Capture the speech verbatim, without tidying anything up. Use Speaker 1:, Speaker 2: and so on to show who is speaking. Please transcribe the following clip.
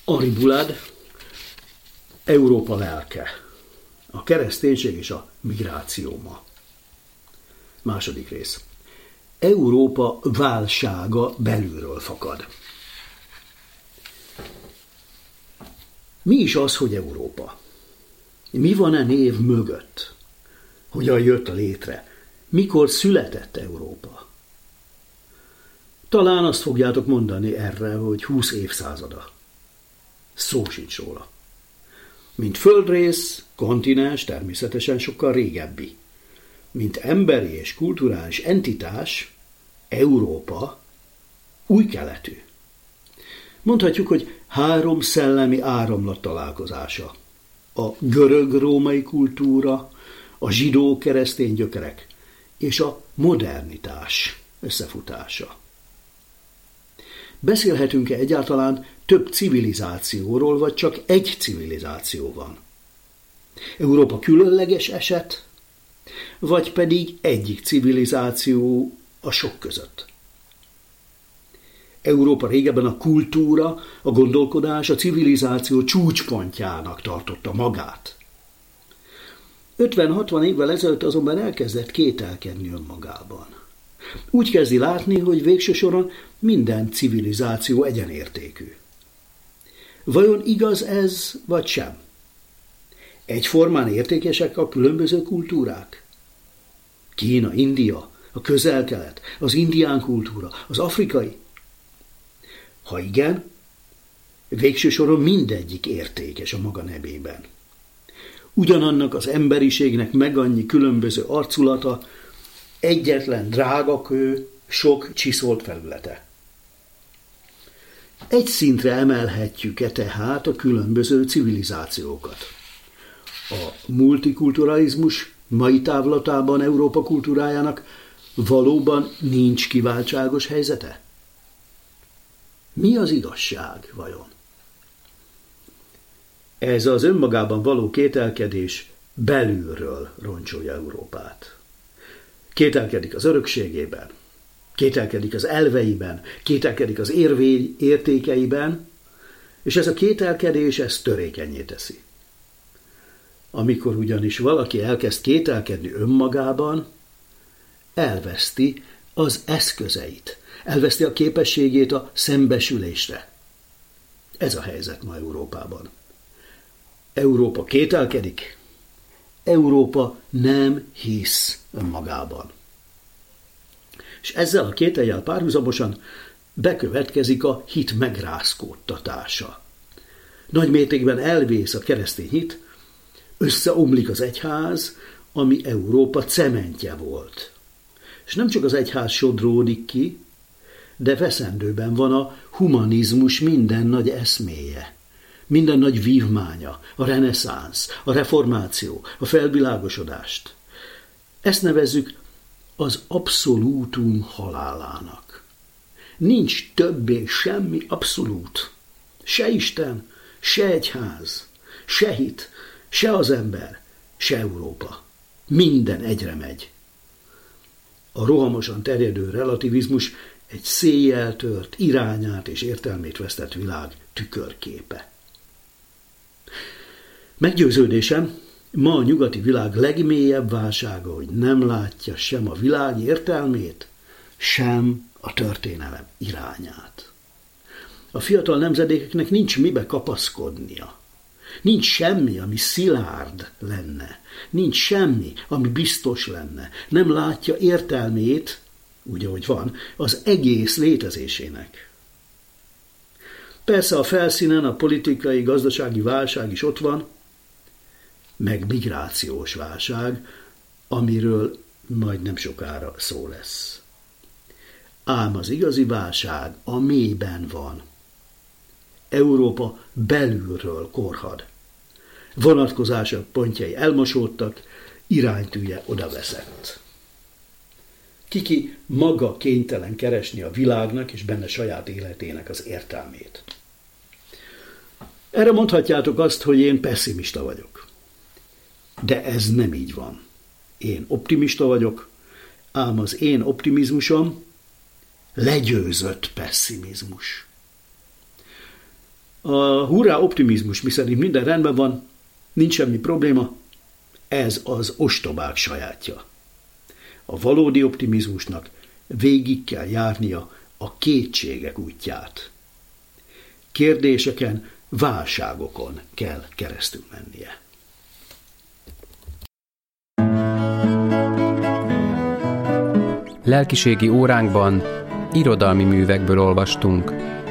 Speaker 1: Henri Boulade, Európa lelke. A kereszténység és a migráció ma. Második rész. Európa válsága belülről fakad. Mi is az, hogy Európa? Mi van e név mögött? Hogyan jött létre? Mikor született Európa? Talán azt fogjátok mondani erre, hogy húsz évszázada. Szó sincs róla. Mint földrész, kontinens természetesen sokkal régebbi. Mint emberi és kulturális entitás, Európa új keletű. Mondhatjuk, hogy három szellemi áramlat találkozása. A görög-római kultúra, a zsidó-keresztény gyökerek és a modernitás összefutása. Beszélhetünk-e egyáltalán több civilizációról, vagy csak egy civilizáció van? Európa különleges eset, vagy pedig egyik civilizáció a sok között? Európa régebben a kultúra, a gondolkodás, a civilizáció csúcspontjának tartotta magát. ötven-hatvan évvel ezelőtt azonban elkezdett kételkedni önmagában. Úgy kezdi látni, hogy végső soron minden civilizáció egyenértékű. Vajon igaz ez, vagy sem? Egyformán értékesek a különböző kultúrák? Kína, India, a Közel-Kelet, az indián kultúra, az afrikai? Ha igen, végső soron mindegyik értékes a maga nevében. Ugyanannak az emberiségnek megannyi különböző arculata, egyetlen drágakő, sok csiszolt felülete. Egy szintre emelhetjük-e tehát a különböző civilizációkat? A multikulturalizmus mai távlatában Európa kultúrájának valóban nincs kiváltságos helyzete? Mi az igazság vajon? Ez az önmagában való kételkedés belülről roncsolja Európát. Kételkedik az örökségében, kételkedik az elveiben, kételkedik az érvény értékeiben, és ez a kételkedés ezt törékenyé teszi. Amikor ugyanis valaki elkezd kételkedni önmagában, elveszti az eszközeit, elveszti a képességét a szembesülésre. Ez a helyzet ma Európában. Európa kételkedik, Európa nem hisz önmagában. És ezzel a kétellyel párhuzamosan bekövetkezik a hit megrázkódtatása. Nagy mértékben elvész a keresztény hit, összeomlik az egyház, ami Európa cementje volt. És nem csak az egyház sodródik ki, de veszendőben van a humanizmus minden nagy eszméje, minden nagy vívmánya, a reneszánsz, a reformáció, a felvilágosodást. Ezt nevezzük az abszolútum halálának. Nincs többé semmi abszolút. Se Isten, se egyház, se hit, se az ember, se Európa. Minden egyre megy. A rohamosan terjedő relativizmus egy széjjel tört, irányát és értelmét vesztett világ tükörképe. Meggyőződésem, ma a nyugati világ legmélyebb válsága, hogy nem látja sem a világ értelmét, sem a történelem irányát. A fiatal nemzedékeknek nincs mibe kapaszkodnia. Nincs semmi, ami szilárd lenne. Nincs semmi, ami biztos lenne. Nem látja értelmét, úgy ahogy van, az egész létezésének. Persze a felszínen a politikai, gazdasági válság is ott van, meg migrációs válság, amiről majd nem sokára szó lesz. Ám az igazi válság a mélyben van. Európa belülről korhad. Vonatkozása pontjai elmosódtak, iránytűje odaveszett. Kiki maga kénytelen keresni a világnak és benne saját életének az értelmét. Erre mondhatjátok azt, hogy én pesszimista vagyok. De ez nem így van. Én optimista vagyok, ám az én optimizmusom legyőzött pesszimizmus. A hurrá optimizmus, miszerint minden rendben van, nincs semmi probléma, ez az ostobák sajátja. A valódi optimizmusnak végig kell járnia a kétségek útját. Kérdéseken, válságokon kell keresztül mennie.
Speaker 2: Lelkiségi óránkban irodalmi művekből olvastunk.